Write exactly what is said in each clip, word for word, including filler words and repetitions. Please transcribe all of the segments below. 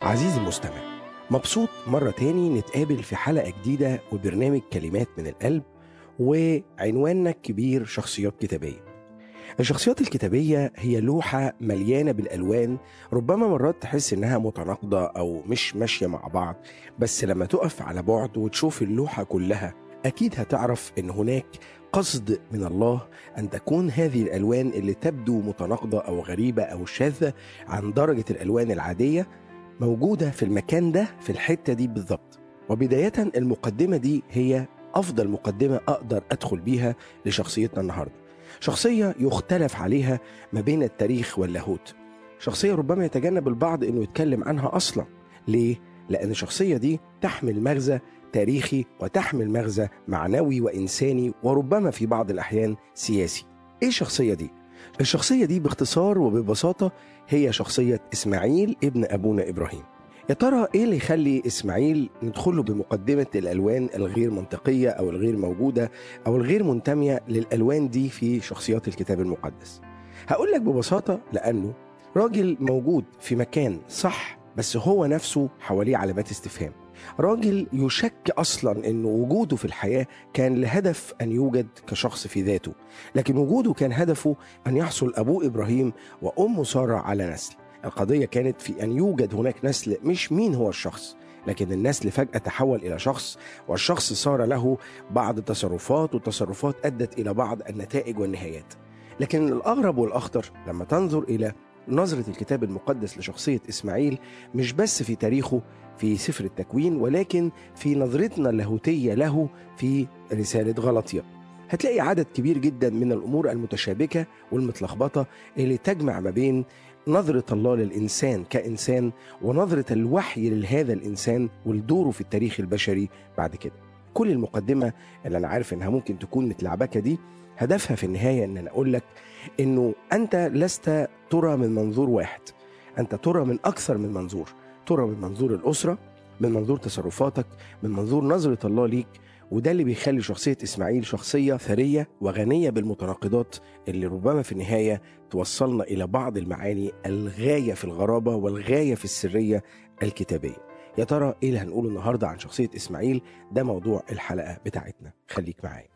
عزيزي المستمع، مبسوط مرة تاني نتقابل في حلقة جديدة وبرنامج كلمات من القلب، وعنواننا الكبير شخصيات كتابية. الشخصيات الكتابية هي لوحة مليانة بالألوان، ربما مرات تحس إنها متناقضة أو مش ماشية مع بعض، بس لما تقف على بعد وتشوف اللوحة كلها أكيد هتعرف إن هناك قصد من الله أن تكون هذه الألوان اللي تبدو متناقضة أو غريبة أو شاذة عن درجة الألوان العادية موجودة في المكان ده، في الحتة دي بالضبط. وبداية المقدمة دي هي أفضل مقدمة أقدر أدخل بيها لشخصيتنا النهاردة. شخصية يختلف عليها ما بين التاريخ واللاهوت، شخصية ربما يتجنب البعض أنه يتكلم عنها أصلا. ليه؟ لأن الشخصية دي تحمل مغزى تاريخي وتحمل مغزى معنوي وإنساني وربما في بعض الأحيان سياسي. إيه الشخصية دي؟ الشخصية دي باختصار وببساطة هي شخصية إسماعيل ابن أبونا إبراهيم. يا ترى إيه اللي يخلي إسماعيل ندخله بمقدمة الألوان الغير منطقية أو الغير موجودة أو الغير منتمية للألوان دي في شخصيات الكتاب المقدس؟ هقول لك ببساطة لأنه راجل موجود في مكان صح، بس هو نفسه حواليه علامات استفهام. راجل يشك أصلا أنه وجوده في الحياة كان لهدف أن يوجد كشخص في ذاته، لكن وجوده كان هدفه أن يحصل أبوه إبراهيم وأمه سارة على نسل. القضية كانت في أن يوجد هناك نسل، مش مين هو الشخص، لكن النسل فجأة تحول إلى شخص، والشخص صار له بعض التصرفات، والتصرفات أدت إلى بعض النتائج والنهايات. لكن الأغرب والأخطر لما تنظر إلى نظرة الكتاب المقدس لشخصية إسماعيل، مش بس في تاريخه في سفر التكوين، ولكن في نظرتنا اللاهوتية له في رسالة غلاطيا. هتلاقي عدد كبير جدا من الأمور المتشابكة والمتلخبطة اللي تجمع ما بين نظرة الله للإنسان كإنسان ونظرة الوحي لهذا الإنسان ولدوره في التاريخ البشري بعد كده. كل المقدمة اللي أنا عارف إنها ممكن تكون متلعبكة دي هدفها في النهاية إن أنا أقول لك إنه أنت لست ترى من منظور واحد، أنت ترى من أكثر من منظور. ترى من منظور الأسرة، من منظور تصرفاتك، من منظور نظرة الله ليك. وده اللي بيخلي شخصية إسماعيل شخصية ثرية وغنية بالمتناقضات اللي ربما في النهاية توصلنا إلى بعض المعاني الغاية في الغرابة والغاية في السرية الكتابية. يا ترى إيه اللي هنقوله النهاردة عن شخصية إسماعيل؟ ده موضوع الحلقة بتاعتنا، خليك معايا.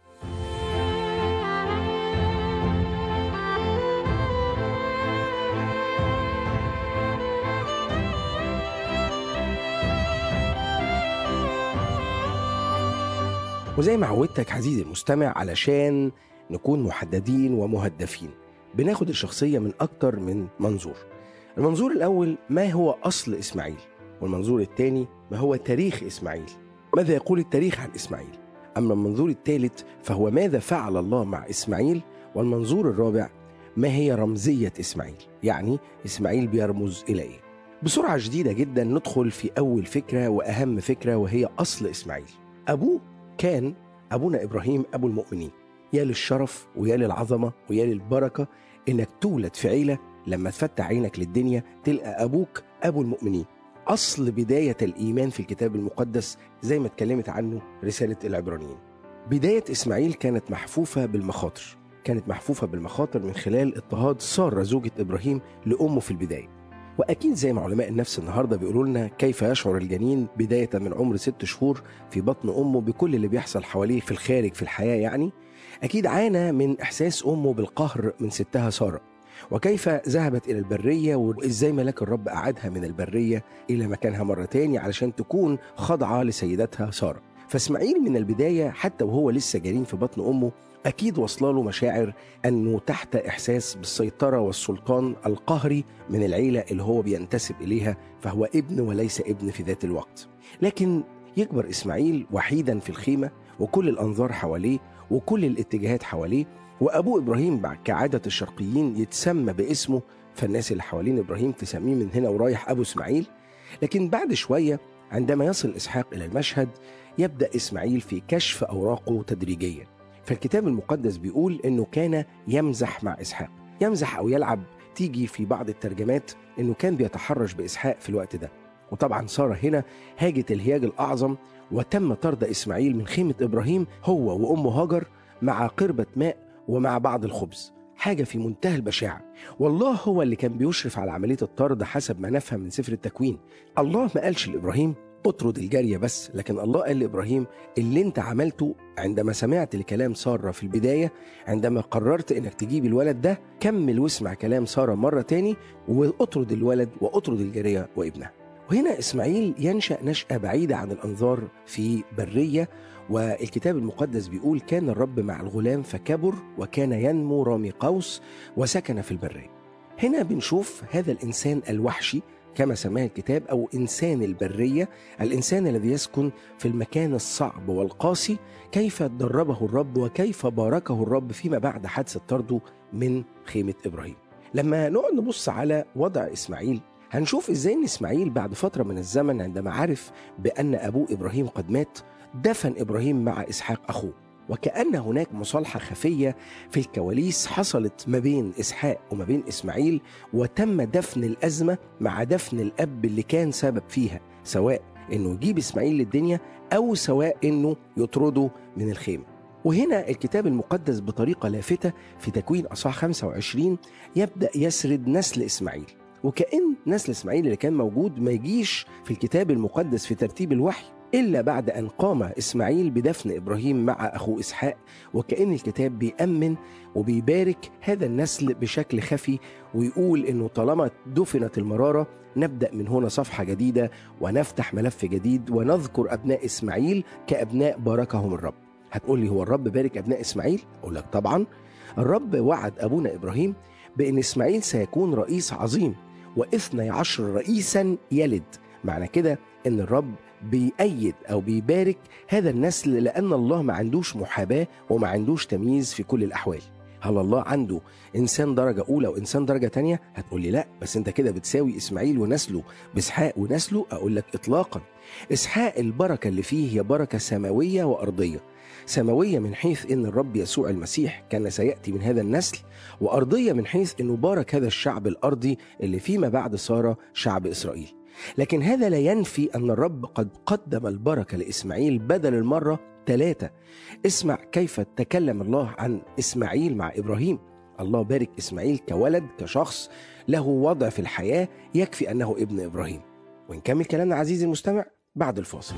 وزي ما عودتك عزيزي المستمع، علشان نكون محددين ومهدفين، بناخد الشخصية من أكتر من منظور. المنظور الأول ما هو أصل إسماعيل، والمنظور الثاني ما هو تاريخ إسماعيل، ماذا يقول التاريخ عن إسماعيل. أما المنظور الثالث فهو ماذا فعل الله مع إسماعيل، والمنظور الرابع ما هي رمزية إسماعيل، يعني إسماعيل بيرمز إلى إيه. بسرعة شديدة جدا ندخل في أول فكرة وأهم فكرة، وهي أصل إسماعيل. أبوه كان أبونا إبراهيم أبو المؤمنين. يا للشرف ويا للعظمة ويا للبركة إنك تولد في عيلة لما تفتح عينك للدنيا تلقى أبوك أبو المؤمنين. أصل بداية الإيمان في الكتاب المقدس زي ما اتكلمت عنه رسالة العبرانيين. بداية إسماعيل كانت محفوفة بالمخاطر، كانت محفوفة بالمخاطر من خلال اضطهاد سارة زوجة إبراهيم لأمه في البداية. وأكيد زي ما علماء النفس النهاردة بيقولوا لنا كيف يشعر الجنين بداية من عمر ست شهور في بطن أمه بكل اللي بيحصل حواليه في الخارج في الحياة، يعني أكيد عانى من إحساس أمه بالقهر من ستها سارة، وكيف ذهبت إلى البرية وإزاي ملاك الرب أعادها من البرية إلى مكانها مرة تاني علشان تكون خاضعة لسيدتها سارة. فإسماعيل من البداية حتى وهو لسه جنين في بطن أمه أكيد وصلاله مشاعر أنه تحت إحساس بالسيطرة والسلطان القهري من العيلة اللي هو بينتسب إليها، فهو ابن وليس ابن في ذات الوقت. لكن يكبر إسماعيل وحيدا في الخيمة، وكل الأنظار حواليه وكل الاتجاهات حواليه، وأبوه إبراهيم كعادة الشرقيين يتسمى باسمه، فالناس اللي حوالين إبراهيم تسميه من هنا ورايح أبو إسماعيل. لكن بعد شوية عندما يصل إسحاق إلى المشهد يبدأ إسماعيل في كشف أوراقه تدريجيا. فالكتاب المقدس بيقول إنه كان يمزح مع إسحاق، يمزح أو يلعب، تيجي في بعض الترجمات إنه كان بيتحرش بإسحاق في الوقت ده. وطبعا سارة هنا هاجت الهياج الأعظم، وتم طرد إسماعيل من خيمة إبراهيم هو وأمه هاجر مع قربة ماء ومع بعض الخبز، حاجة في منتهى البشاعة. والله هو اللي كان بيشرف على عملية الطرد حسب ما نفهم من سفر التكوين. الله ما قالش لإبراهيم اطرد الجارية بس، لكن الله قال لإبراهيم اللي انت عملته عندما سمعت لكلام سارة في البداية، عندما قررت انك تجيب الولد ده، كمل واسمع كلام سارة مرة تاني واطرد الولد واطرد الجارية وابنها. وهنا إسماعيل ينشأ نشأة بعيدة عن الأنظار في برية، والكتاب المقدس بيقول كان الرب مع الغلام فكبر وكان ينمو رامي قوس وسكن في البرية. هنا بنشوف هذا الإنسان الوحشي كما سماه الكتاب، أو إنسان البرية، الإنسان الذي يسكن في المكان الصعب والقاسي، كيف دربه الرب وكيف باركه الرب فيما بعد حادثة طرده من خيمة إبراهيم. لما نقعد نبص على وضع إسماعيل هنشوف إزاي إن إسماعيل بعد فترة من الزمن عندما عرف بأن أبوه إبراهيم قد مات، دفن إبراهيم مع إسحاق أخوه، وكأن هناك مصالحة خفية في الكواليس حصلت ما بين إسحاق وما بين إسماعيل، وتم دفن الأزمة مع دفن الأب اللي كان سبب فيها، سواء إنه يجيب إسماعيل للدنيا أو سواء إنه يطرده من الخيمة. وهنا الكتاب المقدس بطريقة لافتة في تكوين أصحاح خمسة وعشرين يبدأ يسرد نسل إسماعيل، وكأن نسل إسماعيل اللي كان موجود ما يجيش في الكتاب المقدس في ترتيب الوحي إلا بعد أن قام إسماعيل بدفن إبراهيم مع أخوه إسحاق، وكأن الكتاب بيأمن وبيبارك هذا النسل بشكل خفي، ويقول إنه طالما دفنت المرارة نبدأ من هنا صفحة جديدة ونفتح ملف جديد ونذكر أبناء إسماعيل كأبناء باركهم الرب. هتقول لي هو الرب بارك أبناء إسماعيل؟ أقول لك طبعا، الرب وعد أبونا إبراهيم بأن إسماعيل سيكون رئيس عظيم، واثني عشر رئيسا يلد. معنى كده ان الرب بيأيد او بيبارك هذا النسل، لان الله ما عندوش محاباة وما عندوش تمييز في كل الاحوال. هل الله عنده انسان درجة اولى وانسان درجة تانية؟ هتقول لي لا، بس انت كده بتساوي اسماعيل ونسله باسحاق ونسله. اقول لك اطلاقا. اسحاق البركة اللي فيه هي بركة سماوية وارضية. سماوية من حيث ان الرب يسوع المسيح كان سيأتي من هذا النسل، وارضية من حيث انه بارك هذا الشعب الارضي اللي فيما بعد صار شعب اسرائيل. لكن هذا لا ينفي أن الرب قد قدم البركة لإسماعيل بدل المرة ثلاثة. اسمع كيف تكلم الله عن إسماعيل مع إبراهيم. الله بارك إسماعيل كولد، كشخص له وضع في الحياة يكفي أنه ابن إبراهيم. ونكمل كلامنا عزيزي المستمع بعد الفاصل.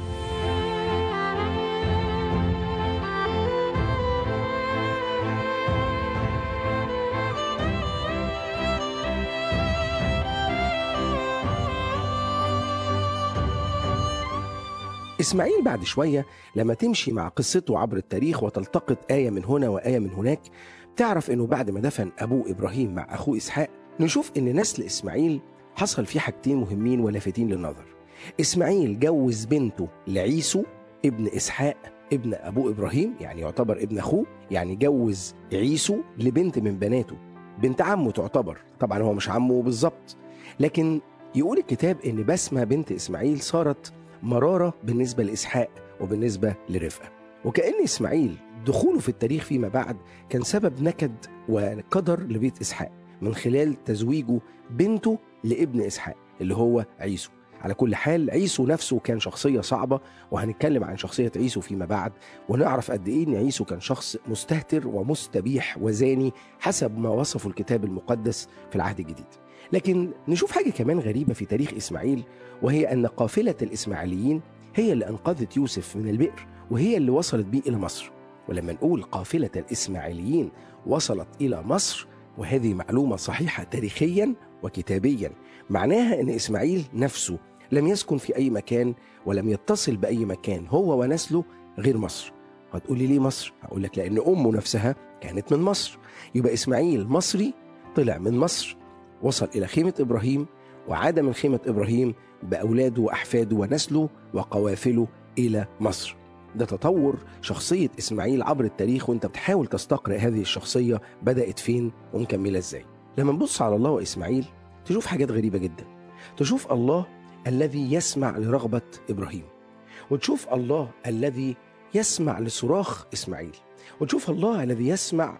إسماعيل بعد شوية لما تمشي مع قصته عبر التاريخ وتلتقط آية من هنا وآية من هناك، تعرف أنه بعد ما دفن أبوه إبراهيم مع أخوه إسحاق، نشوف أن نسل إسماعيل حصل فيه حاجتين مهمين ولافتين للنظر. إسماعيل جوز بنته لعيسو ابن إسحاق ابن أبوه إبراهيم، يعني يعتبر ابن أخوه، يعني جوز عيسو لبنت من بناته، بنت عمه تعتبر، طبعا هو مش عمه بالظبط، لكن يقول الكتاب أن بسمة بنت إسماعيل صارت مرارة بالنسبة لإسحاق وبالنسبة لرفقة. وكأن إسماعيل دخوله في التاريخ فيما بعد كان سبب نكد وقدر لبيت إسحاق من خلال تزويجه بنته لابن إسحاق اللي هو عيسو. على كل حال عيسو نفسه كان شخصية صعبة، وهنتكلم عن شخصية عيسو فيما بعد، ونعرف قد إيه إن عيسو كان شخص مستهتر ومستبيح وزاني حسب ما وصفه الكتاب المقدس في العهد الجديد. لكن نشوف حاجة كمان غريبة في تاريخ إسماعيل، وهي أن قافلة الإسماعيليين هي اللي أنقذت يوسف من البئر، وهي اللي وصلت بيه إلى مصر. ولما نقول قافلة الإسماعيليين وصلت إلى مصر، وهذه معلومة صحيحة تاريخيا وكتابيا، معناها أن إسماعيل نفسه لم يسكن في أي مكان ولم يتصل بأي مكان هو ونسله غير مصر. هتقولي ليه مصر؟ هقول لك لأن أمه نفسها كانت من مصر. يبقى إسماعيل مصري، طلع من مصر، وصل إلى خيمة إبراهيم، وعاد من خيمة إبراهيم بأولاده وأحفاده ونسله وقوافله إلى مصر. ده تطور شخصية إسماعيل عبر التاريخ، وانت بتحاول تستقرأ هذه الشخصية بدأت فين ومكملة ازاي. لما نبص على الله وإسماعيل تشوف حاجات غريبة جدا. تشوف الله الذي يسمع لرغبة إبراهيم، وتشوف الله الذي يسمع لصراخ إسماعيل، وتشوف الله الذي يسمع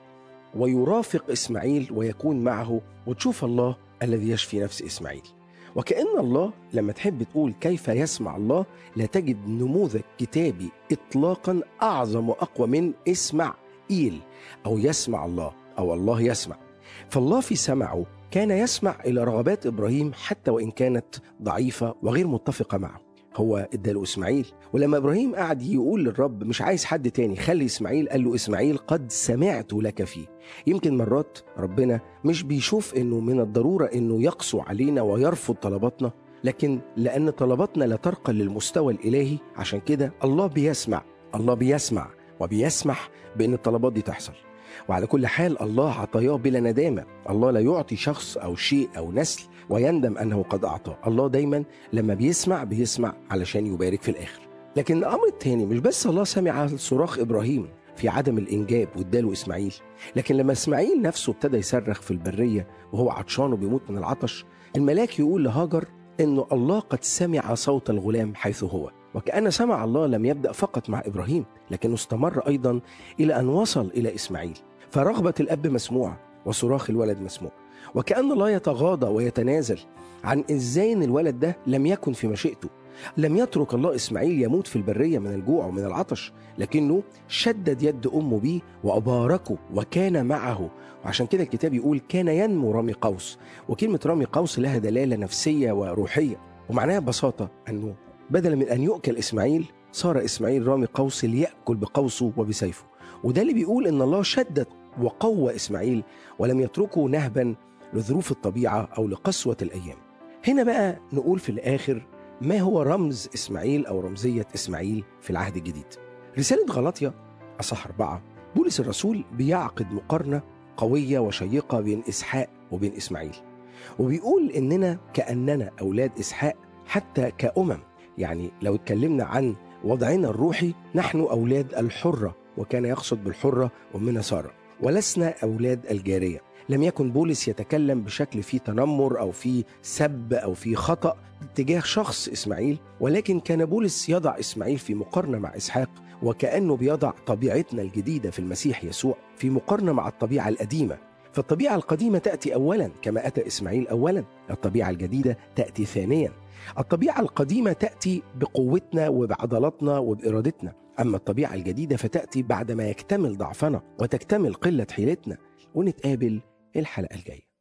ويرافق إسماعيل ويكون معه، وتشوف الله الذي يشفي نفس إسماعيل. وكأن الله لما تحب تقول كيف يسمع الله، لا تجد نموذج كتابي إطلاقا أعظم وأقوى من اسمع إيل أو يسمع الله أو الله يسمع. فالله في سمعه كان يسمع إلى رغبات إبراهيم حتى وإن كانت ضعيفة وغير متفقة معه. هو اداله إسماعيل، ولما إبراهيم قعد يقول للرب مش عايز حد تاني، خلي إسماعيل، قال له إسماعيل قد سمعت لك فيه. يمكن مرات ربنا مش بيشوف إنه من الضرورة إنه يقسو علينا ويرفض طلباتنا، لكن لأن طلباتنا لا ترقى للمستوى الإلهي، عشان كده الله بيسمع الله بيسمع وبيسمح بأن الطلبات دي تحصل. وعلى كل حال الله عطاياه بلا ندامة. الله لا يعطي شخص أو شيء أو نسل ويندم أنه قد أعطاه. الله دايما لما بيسمع بيسمع علشان يبارك في الآخر. لكن الأمر الثاني، مش بس الله سمع صراخ إبراهيم في عدم الإنجاب واداله إسماعيل، لكن لما إسماعيل نفسه ابتدى يصرخ في البرية وهو عطشان وبيموت من العطش، الملاك يقول لهاجر إنه الله قد سمع صوت الغلام حيث هو. وكأن سمع الله لم يبدأ فقط مع إبراهيم، لكنه استمر أيضا إلى أن وصل إلى إسماعيل. فرغبة الأب مسموعة وصراخ الولد مسموع. وكأن الله يتغاضى ويتنازل عن إزاي إن الولد ده لم يكن في مشيئته. لم يترك الله إسماعيل يموت في البرية من الجوع ومن العطش، لكنه شدد يد أمه بيه وأباركه وكان معه. وعشان كده الكتاب يقول كان ينمو رامي قوس. وكلمة رامي قوس لها دلالة نفسية وروحية، ومعناها ببساطة أنه بدلا من أن يؤكل إسماعيل، صار إسماعيل رامي قوس ليأكل بقوسه وبسيفه. وده اللي بيقول إن الله شدد وقوى إسماعيل ولم يتركه نهبا لظروف الطبيعة أو لقسوة الأيام. هنا بقى نقول في الآخر ما هو رمز إسماعيل أو رمزية إسماعيل في العهد الجديد. رسالة غلاطيا أصح أربعة، بولس الرسول بيعقد مقارنة قوية وشيقة بين إسحاق وبين إسماعيل، وبيقول إننا كأننا أولاد إسحاق حتى كأمم. يعني لو اتكلمنا عن وضعنا الروحي، نحن أولاد الحرة، وكان يقصد بالحرة أمنا سارة، ولسنا أولاد الجارية. لم يكن بولس يتكلم بشكل فيه تنمر أو فيه سب أو فيه خطأ تجاه شخص إسماعيل، ولكن كان بولس يضع إسماعيل في مقارنة مع إسحاق، وكأنه بيضع طبيعتنا الجديدة في المسيح يسوع في مقارنة مع الطبيعة القديمة. فالطبيعة القديمة تأتي أولا كما أتى إسماعيل أولا، الطبيعة الجديدة تأتي ثانيا. الطبيعة القديمة تأتي بقوتنا وبعضلاتنا وبإرادتنا، أما الطبيعة الجديدة فتأتي بعدما يكتمل ضعفنا وتكتمل قلة حيلتنا. ونتقابل الحلقة الجاية.